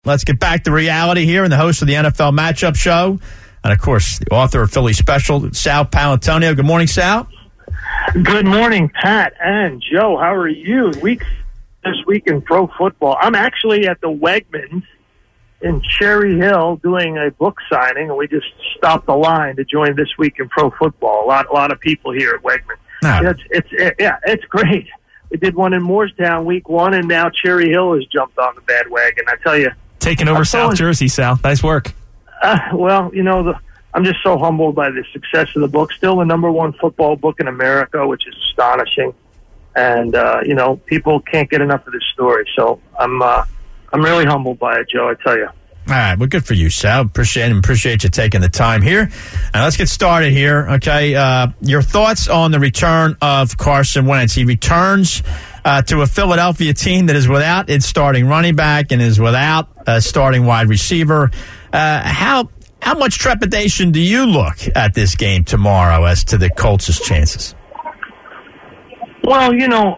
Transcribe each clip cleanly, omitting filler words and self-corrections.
let's get back to reality here and the host of the NFL Matchup Show. And, of course, the author of Philly Special, Sal Paolantonio. Good morning, Sal. Good morning, Pat and Joe. How are you? This week in pro football. I'm actually at the Wegmans in Cherry Hill doing a book signing, and we just stopped the line to join This Week in Pro Football. A lot of people here at Wegmans. It's great. We did one in Moorestown week 1, and now Cherry Hill has jumped on the bandwagon. I tell you, taking over South Jersey, Sal. Nice work. Well, I'm just so humbled by the success of the book. Still the #1 football book in America, which is astonishing. And people can't get enough of this story. So I'm really humbled by it, Joe. I tell you. All right, well, good for you, Sal. Appreciate you taking the time here. And let's get started here. Okay, your thoughts on the return of Carson Wentz? He returns to a Philadelphia team that is without its starting running back and is without a starting wide receiver. How much trepidation do you look at this game tomorrow as to the Colts' chances? Well,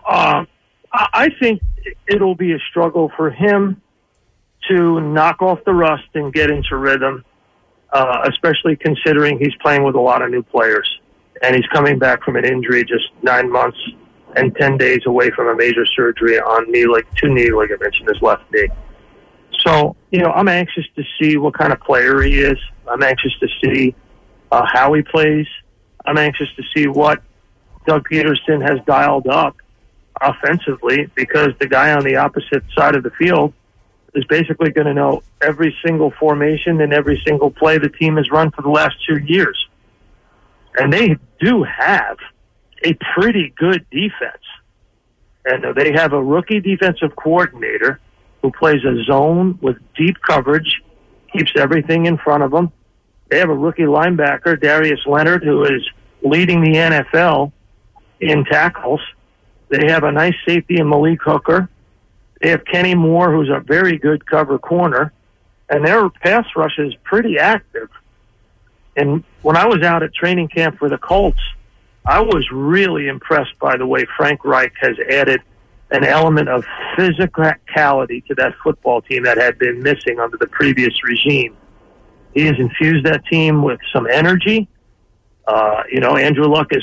I think it'll be a struggle for him to knock off the rust and get into rhythm, especially considering he's playing with a lot of new players. And he's coming back from an injury just 9 months and 10 days away from a major surgery on two knee ligaments in his left knee. So, I'm anxious to see what kind of player he is. I'm anxious to see how he plays. I'm anxious to see what Doug Peterson has dialed up offensively, because the guy on the opposite side of the field is basically going to know every single formation and every single play the team has run for the last 2 years. And they do have a pretty good defense. And they have a rookie defensive coordinator who plays a zone with deep coverage, keeps everything in front of them. They have a rookie linebacker, Darius Leonard, who is leading the NFL in tackles. They have a nice safety in Malik Hooker. They have Kenny Moore, who's a very good cover corner. And their pass rush is pretty active. And when I was out at training camp for the Colts, I was really impressed by the way Frank Reich has added an element of physicality to that football team that had been missing under the previous regime. He has infused that team with some energy. Andrew Luck is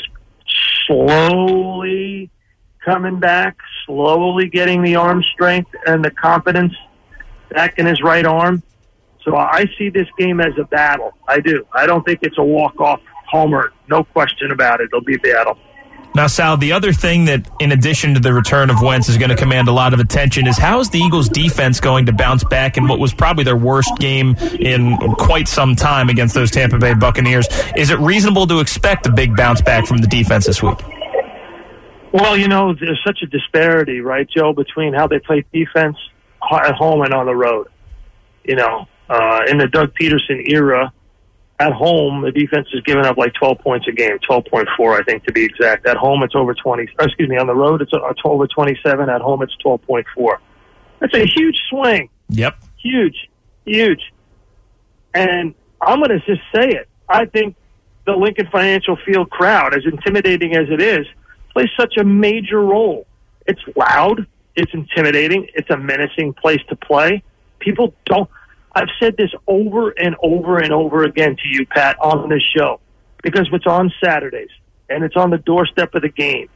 slowly coming back, slowly getting the arm strength and the confidence back in his right arm. So I see this game as a battle. I do. I don't think it's a walk-off homer. No question about it. It'll be a battle. Now, Sal, the other thing that, in addition to the return of Wentz, is going to command a lot of attention is how is the Eagles' defense going to bounce back in what was probably their worst game in quite some time against those Tampa Bay Buccaneers? Is it reasonable to expect a big bounce back from the defense this week? Well, there's such a disparity, right, Joe, between how they play defense at home and on the road. In the Doug Peterson era, at home, the defense is giving up like 12 points a game, 12.4, I think, to be exact. At home, it's over 20. On the road, it's over 27. At home, it's 12.4. That's a huge swing. Yep. Huge. And I'm going to just say it. I think the Lincoln Financial Field crowd, as intimidating as it is, plays such a major role. It's loud. It's intimidating. It's a menacing place to play. People don't. I've said this over and over and over again to you, Pat, on this show, because it's on Saturdays and it's on the doorstep of the game.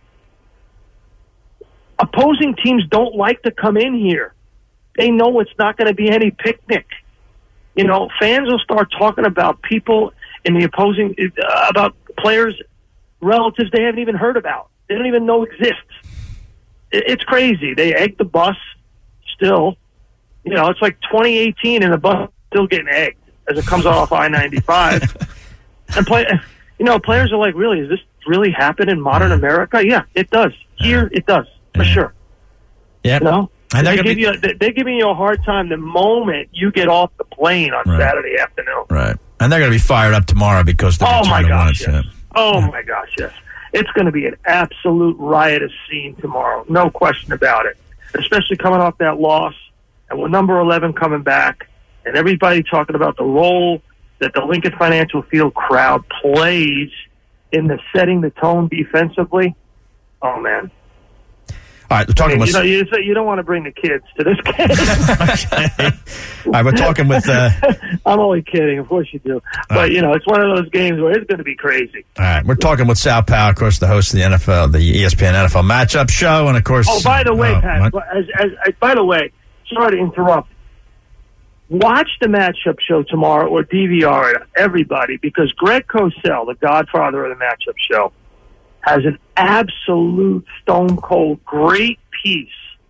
Opposing teams don't like to come in here. They know it's not going to be any picnic. Fans will start talking about people in the opposing, about players, relatives they haven't even heard about. They don't even know exist. It's crazy. They egg the bus still. It's like 2018 and the bus is still getting egged as it comes off I-95. And players are like, really, does this really happen in modern America? Yeah, it does. Here, it does, for sure. Yeah. And they're giving you a hard time the moment you get off the plane on Saturday afternoon. Right. And they're going to be fired up tomorrow because the return of Wentz. Yes. Oh, my gosh, yes. It's going to be an absolute riotous scene tomorrow. No question about it. Especially coming off that loss. And with number 11 coming back, and everybody talking about the role that the Lincoln Financial Field crowd plays in the setting the tone defensively. Oh, man. All right, we're talking with... You don't want to bring the kids to this game. Okay. All right, we're talking with... I'm only kidding. Of course you do. But, it's one of those games where it's going to be crazy. All right, we're talking with Sal Powell, of course, the host of the ESPN NFL Matchup Show, and, of course... Oh, by the way, Pat, by the way, sorry to interrupt. Watch the Matchup Show tomorrow or DVR it, everybody, because Greg Cosell, the godfather of the Matchup Show, has an absolute stone-cold great piece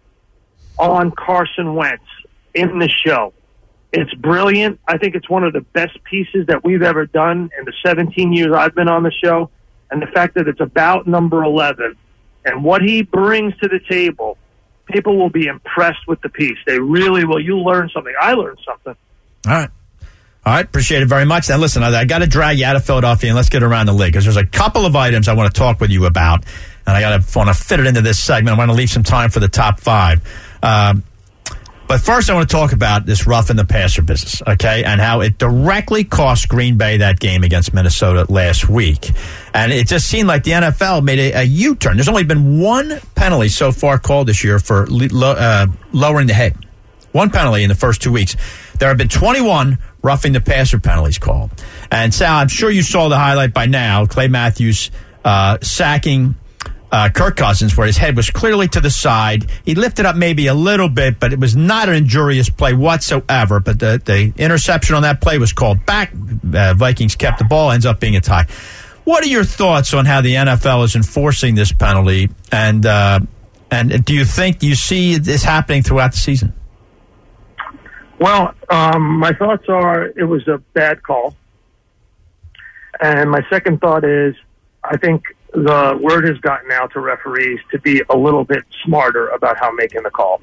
on Carson Wentz in the show. It's brilliant. I think it's one of the best pieces that we've ever done in the 17 years I've been on the show. And the fact that it's about number 11 and what he brings to the table, people will be impressed with the piece. They really will. You learn something. I learned something. All right, appreciate it very much. Now, listen, I got to drag you out of Philadelphia, and let's get around the league, because there's a couple of items I want to talk with you about, and I want to fit it into this segment. I want to leave some time for the top five. But first, I want to talk about this roughing the passer business, okay, and how it directly cost Green Bay that game against Minnesota last week. And it just seemed like the NFL made a U-turn. There's only been one penalty so far called this year for lowering the head. One penalty in the first 2 weeks. There have been 21 roughing the passer penalties called. And Sal, I'm sure you saw the highlight by now. Clay Matthews sacking Kirk Cousins, where his head was clearly to the side. He lifted up maybe a little bit, but it was not an injurious play whatsoever. But the interception on that play was called back. Vikings kept the ball, ends up being a tie. What are your thoughts on how the NFL is enforcing this penalty? And do you think you see this happening throughout the season? Well, my thoughts are it was a bad call. And my second thought is I think the word has gotten out to referees to be a little bit smarter about how making the call.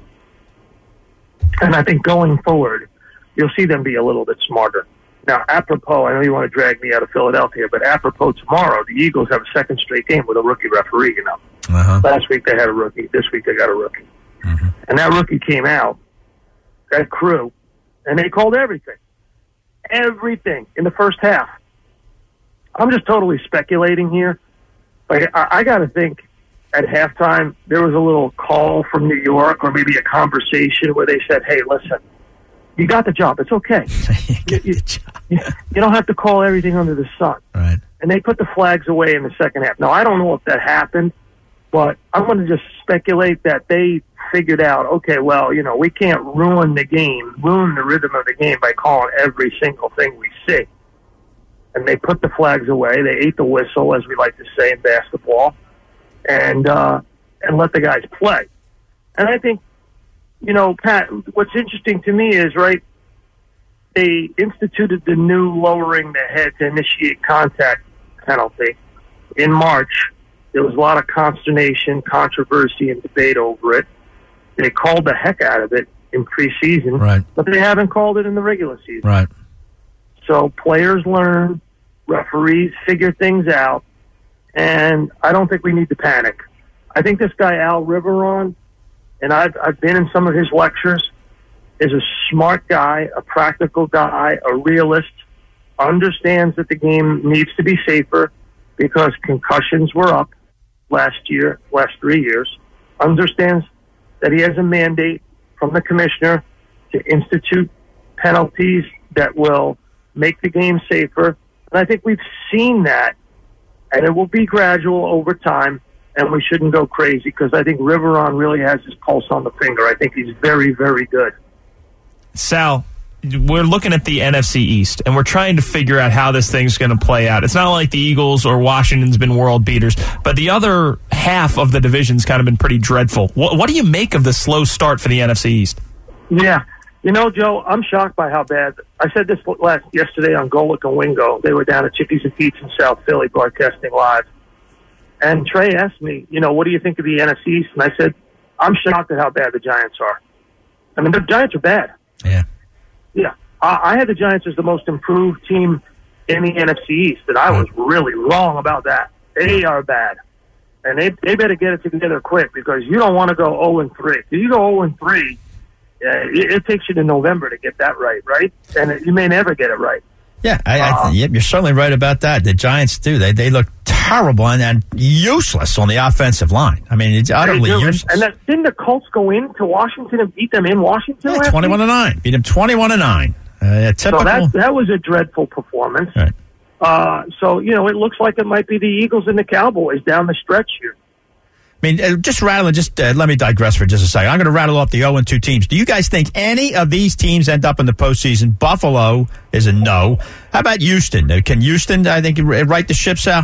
And I think going forward, you'll see them be a little bit smarter. Now, apropos, I know you want to drag me out of Philadelphia, but apropos tomorrow, the Eagles have a second straight game with a rookie referee, Last week they had a rookie. This week they got a rookie. Mm-hmm. And that rookie came out, that crew, and they called everything. Everything in the first half. I'm just totally speculating here. Like, I got to think at halftime there was a little call from New York or maybe a conversation where they said, hey, listen, you got the job. It's okay. You don't have to call everything under the sun. Right. And they put the flags away in the second half. Now, I don't know if that happened, but I'm going to just speculate that they figured out, okay, well, we can't ruin the rhythm of the game by calling every single thing we see. And they put the flags away. They ate the whistle, as we like to say in basketball, and let the guys play. And I think, Pat, what's interesting to me is, right, they instituted the new lowering the head to initiate contact penalty in March. There was a lot of consternation, controversy, and debate over it. They called the heck out of it in preseason, right, but they haven't called it in the regular season. Right. So players learn, referees figure things out, and I don't think we need to panic. I think this guy, Al Riveron, and I've been in some of his lectures, is a smart guy, a practical guy, a realist, understands that the game needs to be safer because concussions were up last 3 years, understands that he has a mandate from the commissioner to institute penalties that will make the game safer. And I think we've seen that, and it will be gradual over time, and we shouldn't go crazy because I think Riveron really has his pulse on the finger. I think he's very, very good. Sal, we're looking at the NFC East, and we're trying to figure out how this thing's going to play out. It's not like the Eagles or Washington's been world beaters, but the other half of the division's kind of been pretty dreadful. What do you make of the slow start for the NFC East? Yeah. Joe, I'm shocked by how bad. I said this yesterday on Golick and Wingo. They were down at Chickies and Pete's in South Philly broadcasting live. And Trey asked me, what do you think of the NFC East? And I said, I'm shocked at how bad the Giants are. I mean, the Giants are bad. Yeah. Yeah. I had the Giants as the most improved team in the NFC East, and I was really wrong about that. They are bad. And they better get it together quick because you don't want to go 0-3. If you go 0-3, it takes you to November to get that right? And you may never get it right. Yeah, yep, you're certainly right about that. The Giants do. They look terrible and useless on the offensive line. I mean, it's utterly useless. And didn't the Colts go into Washington and beat them in Washington? Yeah, 21-9. Beat them 21-9. Typical. So that was a dreadful performance. Right. So, it looks like it might be the Eagles and the Cowboys down the stretch here. I mean, just rattling, let me digress for just a second. I'm going to rattle off the 0-2 teams. Do you guys think any of these teams end up in the postseason? Buffalo is a no. How about Houston? Can Houston, I think, right the ship, Sal?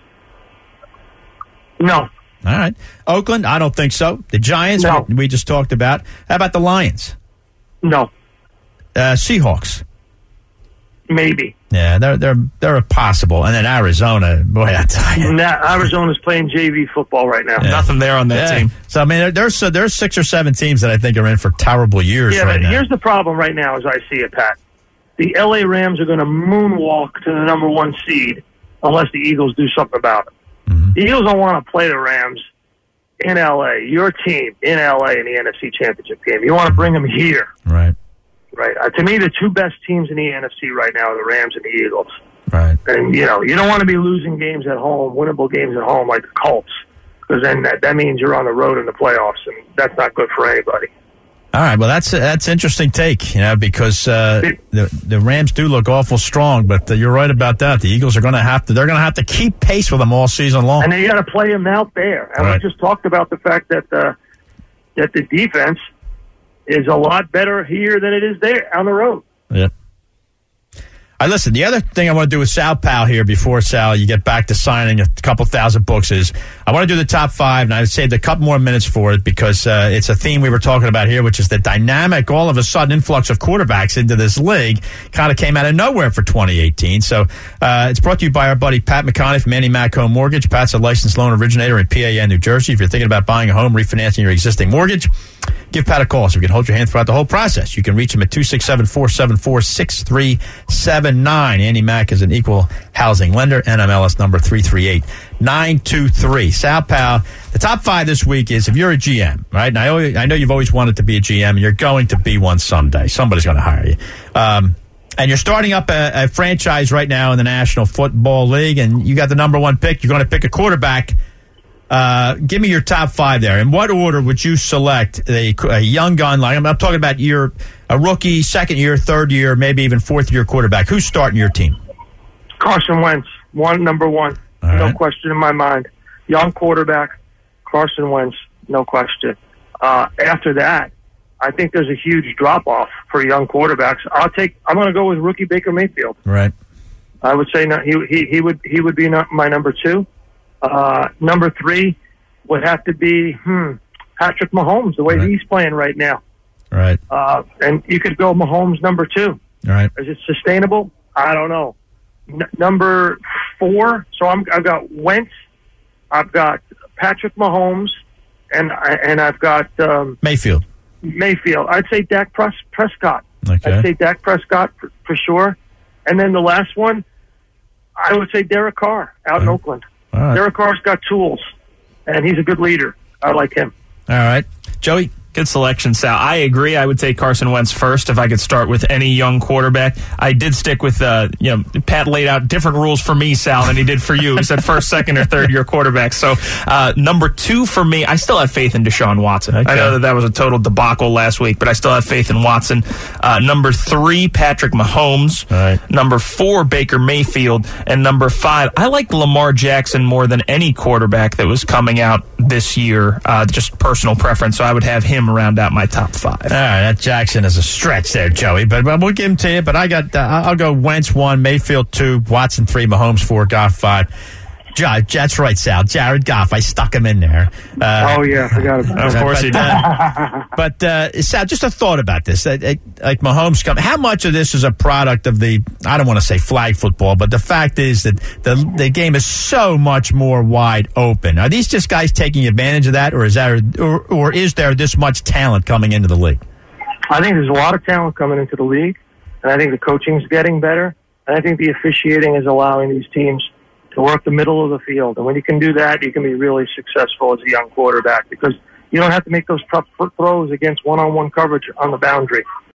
No. All right. Oakland, I don't think so. The Giants, no. we just talked about. How about the Lions? No. Seahawks? Maybe. Yeah, they're a possible. And then Arizona, boy, I tell you. Arizona's playing JV football right now. Yeah. Nothing there on that team. So, I mean, there's 6 or 7 teams that I think are in for terrible years right now. Here's the problem right now as I see it, Pat. The L.A. Rams are going to moonwalk to the number 1 seed unless the Eagles do something about it. Mm-hmm. The Eagles don't want to play the Rams in L.A., your team in L.A. in the NFC Championship game. You want to bring them here. Right. Right. To me, the 2 best teams in the NFC right now are the Rams and the Eagles. Right. And, you don't want to be losing games at home, winnable games at home like the Colts, because then that means you're on the road in the playoffs, and that's not good for anybody. All right. Well, that's interesting take, because the Rams do look awful strong, but you're right about that. The Eagles are going to have to keep pace with them all season long. And they got to play them out there. And we just talked about the fact that the defense is a lot better here than it is there on the road. Yeah. Listen, the other thing I want to do with Sal Pal here before, Sal, you get back to signing a couple thousand books is I want to do the top 5, and I've saved a couple more minutes for it because it's a theme we were talking about here, which is the dynamic, all of a sudden, influx of quarterbacks into this league kind of came out of nowhere for 2018. So it's brought to you by our buddy Pat McConney from Annie Mac Home Mortgage. Pat's a licensed loan originator in PAN, New Jersey. If you're thinking about buying a home, refinancing your existing mortgage, give Pat a call so we can hold your hand throughout the whole process. You can reach him at 267-474-6379. Andy Mack is an equal housing lender. NMLS number 338923. Sal Pal, the top 5 this week is if you're a GM, right? And I know you've always wanted to be a GM, and you're going to be one someday. Somebody's going to hire you. And you're starting up a franchise right now in the National Football League, and you got the number 1 pick. You're going to pick a quarterback. Give me your top 5 there. In what order would you select a young gun? Like I'm talking about a rookie, second year, third year, maybe even fourth year quarterback. Who's starting your team? Carson Wentz, number 1. All no right. question in my mind. Young quarterback, Carson Wentz, no question. After that, I think there's a huge drop off for young quarterbacks. I'm going to go with rookie Baker Mayfield. Right. I would say he would be my number 2. Number 3 would have to be Patrick Mahomes, the way he's playing right now. Right. And you could go Mahomes number 2. Right. Is it sustainable? I don't know. Number 4. So I've got Wentz, I've got Patrick Mahomes, and I've got Mayfield. I'd say Dak Prescott. Okay. I'd say Dak Prescott for sure. And then the last one, I would say Derek Carr out in Oakland. All right. Derek Carr's got tools, and he's a good leader. I like him. All right. Joey? Good selection, Sal. I agree. I would take Carson Wentz first if I could start with any young quarterback. I did stick with, Pat laid out different rules for me, Sal, than he did for you. He said first, second, or third year quarterback. So number 2 for me, I still have faith in Deshaun Watson. Okay. I know that was a total debacle last week, but I still have faith in Watson. Number 3, Patrick Mahomes. All right. Number 4, Baker Mayfield. And number 5, I like Lamar Jackson more than any quarterback that was coming out this year. Just personal preference. So I would have him round out my top 5. All right, that Jackson is a stretch there, Joey, but we'll give him to you. But I'll go Wentz 1, Mayfield 2, Watson 3, Mahomes 4, Goff 5. That's right, Sal. Jared Goff. I stuck him in there. I forgot about Of course he did. But, Sal, just a thought about this. Like Mahomes, how much of this is a product of I don't want to say flag football, but the fact is that the game is so much more wide open. Are these just guys taking advantage of that, or is there this much talent coming into the league? I think there's a lot of talent coming into the league, and I think the coaching's getting better, and I think the officiating is allowing these teams to work the middle of the field. And when you can do that, you can be really successful as a young quarterback because you don't have to make those tough throws against one-on-one coverage on the boundary.